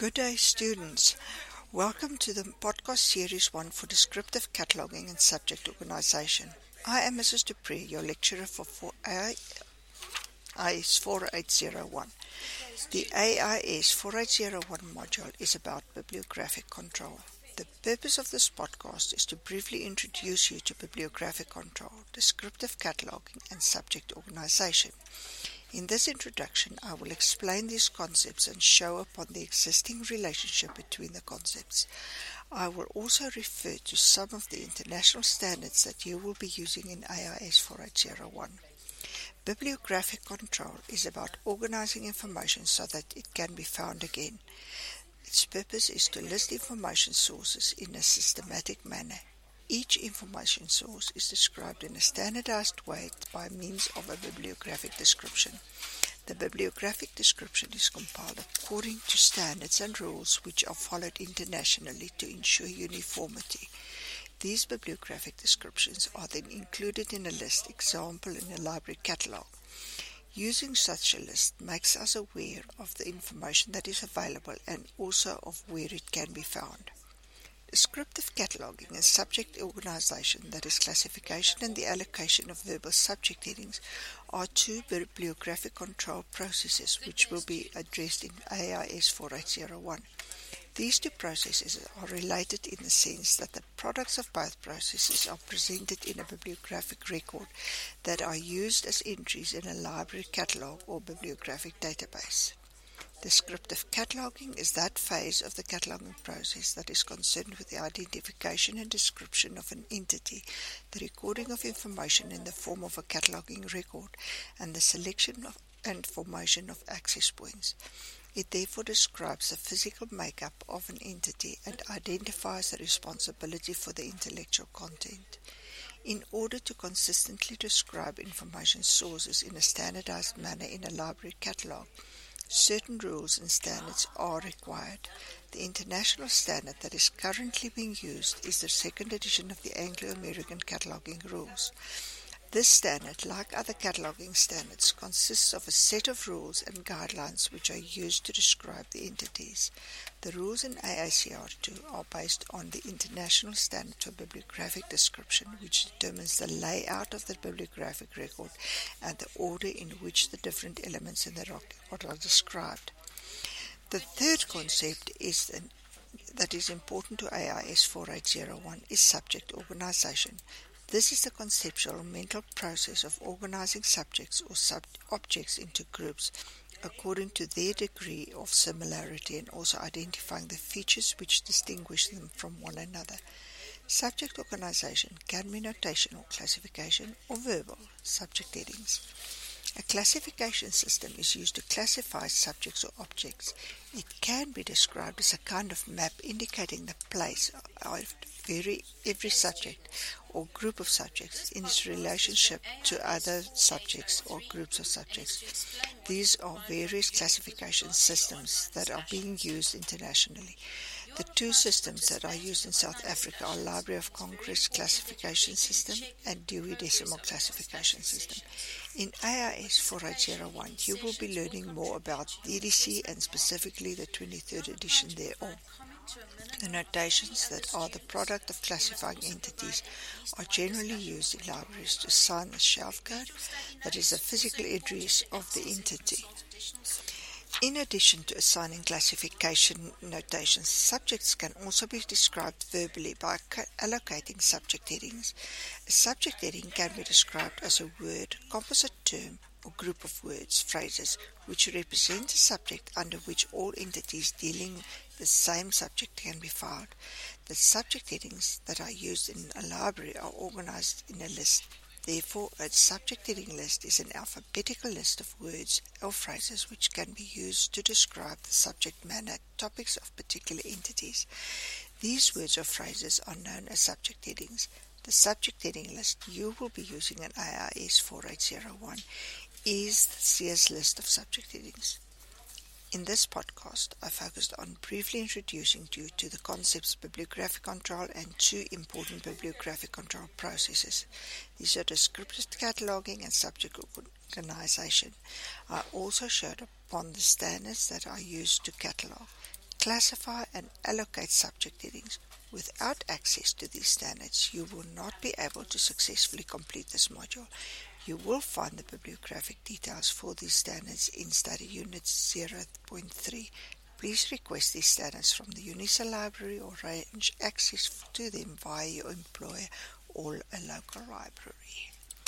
Good day, students. Welcome to the podcast series 1 for descriptive cataloging and subject organization. I am Mrs. Dupree, your lecturer for AIS 4801. The AIS 4801 module is about bibliographic control. The purpose of this podcast is to briefly introduce you to bibliographic control, descriptive cataloging, and subject organization. In this introduction, I will explain these concepts and show upon the existing relationship between the concepts. I will also refer to some of the international standards that you will be using in AIS 4801. Bibliographic control is about organizing information so that it can be found again. Its purpose is to list information sources in a systematic manner. Each information source is described in a standardized way by means of a bibliographic description. The bibliographic description is compiled according to standards and rules which are followed internationally to ensure uniformity. These bibliographic descriptions are then included in a list, example in a library catalog. Using such a list makes us aware of the information that is available and also of where it can be found. Descriptive cataloging and subject organization, that is classification and the allocation of verbal subject headings, are two bibliographic control processes which will be addressed in AIS 4801. These two processes are related in the sense that the products of both processes are presented in a bibliographic record that are used as entries in a library catalog or bibliographic database. Descriptive cataloging is that phase of the cataloging process that is concerned with the identification and description of an entity, the recording of information in the form of a cataloging record, and the selection and formation of access points. It therefore describes the physical makeup of an entity and identifies the responsibility for the intellectual content. In order to consistently describe information sources in a standardized manner in a library catalog, certain rules and standards are required. The international standard that is currently being used is the second edition of the Anglo-American Cataloging Rules. This standard, like other cataloging standards, consists of a set of rules and guidelines which are used to describe the entities. The rules in AACR2 are based on the International Standard for Bibliographic Description, which determines the layout of the bibliographic record and the order in which the different elements in the record are described. The third concept that is important to AIS 4801 is subject organization. This is the conceptual mental process of organizing subjects or objects into groups according to their degree of similarity and also identifying the features which distinguish them from one another. Subject organization can be notational classification or verbal subject headings. A classification system is used to classify subjects or objects. It can be described as a kind of map indicating the place of every subject or group of subjects in its relationship to other subjects or groups of subjects. These are various classification systems that are being used internationally. The two systems that are used in South Africa are Library of Congress Classification System and Dewey Decimal Classification System. In AIS 4801, you will be learning more about DDC and specifically the 23rd edition thereof. The notations that are the product of classifying entities are generally used in libraries to assign the shelf code, that is the physical address of the entity. In addition to assigning classification notations, subjects can also be described verbally by allocating subject headings. A subject heading can be described as a word, composite term, or group of words, phrases, which represent a subject under which all entities dealing the same subject can be found. The subject headings that are used in a library are organized in a list. Therefore, a subject heading list is an alphabetical list of words or phrases which can be used to describe the subject matter topics of particular entities. These words or phrases are known as subject headings. The subject heading list you will be using in AIS 4801 is the CS list of subject headings. In this podcast, I focused on briefly introducing you to the concepts bibliographic control and two important bibliographic control processes. These are descriptive cataloging and subject organization. I also showed upon the standards that are used to catalog. classify and allocate subject headings. Without access to these standards, you will not be able to successfully complete this module. You will find the bibliographic details for these standards in Study Unit 0.3. Please request these standards from the UNISA library or arrange access to them via your employer or a local library.